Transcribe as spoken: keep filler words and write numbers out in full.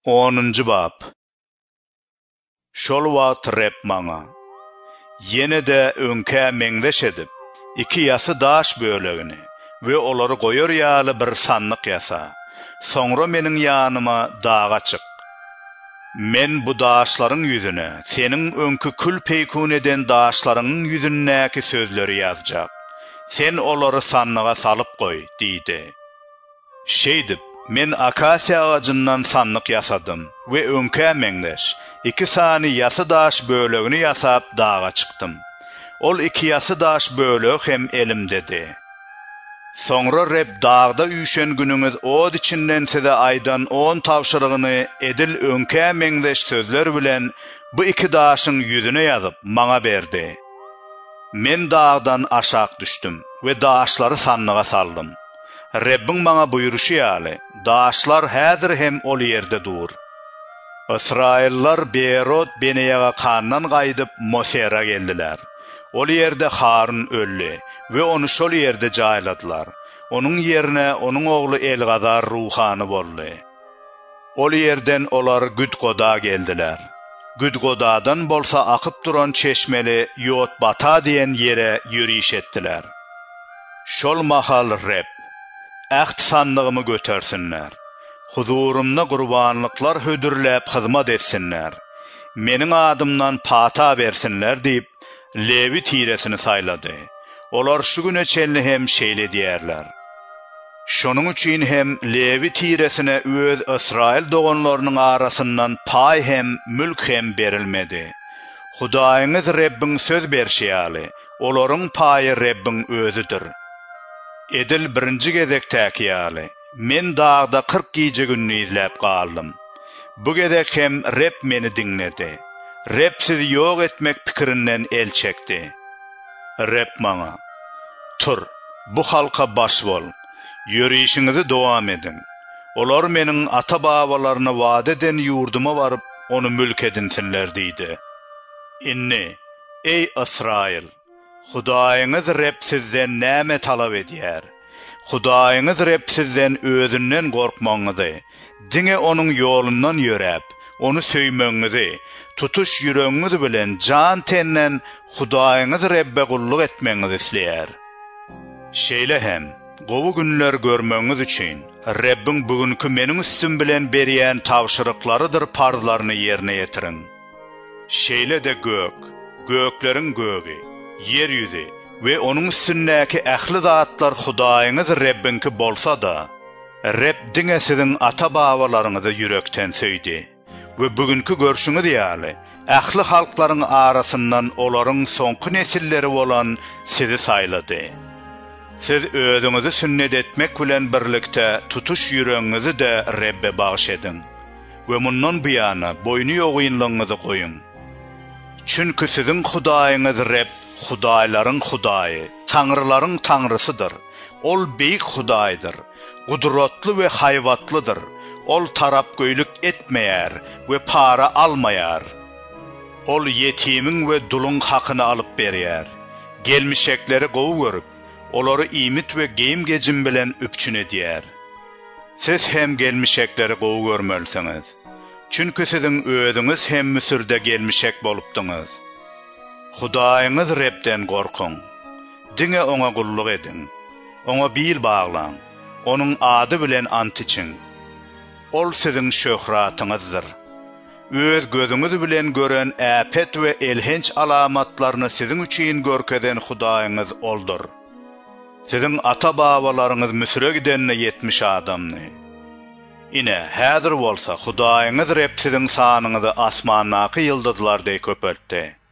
onuncu bab. Şol wagt rep maňa ýene-de öňkä meňdeş edip iki ýasy daş bölegini we olary goýar ýaly bir sanlyk ýasa. Soňra meniň ýanyma dağa çyk. Men bu daşlaryň ýüzüne seniň öňkü kül peýkun eden daşlaryň ýüzündäki sözleri ýazjak. Sen olary sanlyga salyp goý diýdi. Şeýdip men akasiya ağacından sanlyk ýasadym we öňkä meňdeş iki sany ýasy daş bölegini ýasap dağa çykdym. Ol iki ýasy daş böleg hem elimdedi. Soňra rep dağda üýşen günüňiz od içinden size aýdan on tawşyrygyny edil öňkä meňdeş sözler bilen bu iki daşyň ýüzüne ýazyp maňa berdi. Men dağdan aşak düşdüm we daşlary sanlyga saldym. Rebbin maňa buýruşy ýaly, daşlar häzir hem ol ýerde dur. Israillar Beerot Beneyaga kandan gaýdyp Mosera geldiler. Ol ýerde Harun öldü we onu şol ýerde jaýladylar. Onuň ýerine onuň ogly Elgazar ruhany boldy. Ol ýerden olar Güdgoda geldiler. Güdgodadan bolsa akyp duran çeşmeli Yotbata diýen ýere ýürüş etdiler. Şol mahal Reb Äht sanlygymy götersinler. Huzurumda gurbanlyklar hödürläp hyzmat etsinler. Meniň adymdan pata bersinler diýip Levi tiresini saylady. Olar şu güne çenli hem şeýle diýerler. Şonuň üçin hem Levi tiresine öz Israil doganlarynyň arasyndan pay hem mülk hem berilmedi. Hudaýyňyz Rebbin söz berşýäli, olaryň paýy Rebbin özüdir. Edil birinci gezektäki ýaly. Men dağda kırk gece günni izläp galdym. Bu gezek hem Reb meni dinledi. Reb sizi ýok etmek pikirinden el çekdi. Reb maňa: "Tur, bu halka baş bol. Ýürüşiňizi dowam edin. Olar meniň ata-babalaryna wada eden ýurduma baryp onu mülk edinsinler" diýdi. Inni, ey Israil, Hudaýyňyz Reb sizden näme talap edýär? Hudaýyňyz Reb sizden özünden gorkmaňyzy, diňe onuň ýolundan ýöräp, onu söýmeňizi, tutuş ýüregiňiz bilen jan tenden Hudaýyňyz Rebbe gulluk etmeňizi isleýär. Şeýle hem, gowy günler görmeňiz üçin Rebbin bugünkü meniň üstüm bilen berýän tawşyryklarydyr parzlaryny ýerine ýetirin. Şeýle de gök, gökleriň gögi, yer ýüzi we onuň üstündäki ähli zatlar Hudaýyňyz Rebbinki bolsa da, Reb diňe siziň ata-babalaryňyzy ýürekden söýdi we bugünkü görşüňiz ýaly ähli halklaryň arasyndan olaryň soňky nesilleri bolan sizi saylady. Siz özüňizi sünnet etmek bilen birlikde tutuş ýüregiňizi de Rebbe bagş edin we mundan buýana boýny ýogyňyňyzy goýun. Çünki siziň Hudaýyňyz Reb Hudaýlaryň Hudaýy, taňrylaryň taňrysydyr. Ol beýik Hudaýdyr, gudratly we haýwatlydyr. Ol tarap göýlük etmeýär we para almaýar. Ol ýetimiň we duluň hakyny alyp berýär. Gelmişekleri gowy görüp, olary iýmit we geyim gejim bilen öpçün edýär. Siz hem gelmişekleri gowy görmeliňiz. Çünki siziň özüňiz hem Müsirde gelmişek bolupdyňyz. Hudaýyňyz Rebden gorkun. Diňe oňa gulluk edin. Oňa bil baglan. Onuň ady bilen ant için. Ol siziň şöhratyňyzdyr. Öz gözüňiz bilen gören äpet we elhenç alamatlaryny siziň üçin görkeden Hudaýyňyz oldur. Siziň ata-babalaryňyz Müsire gidenine yetmiş adamny. Ine häzir bolsa Hudaýyňyz Reb siziň sanyňyzy asmannaky ýyldızlarday köpeltdi.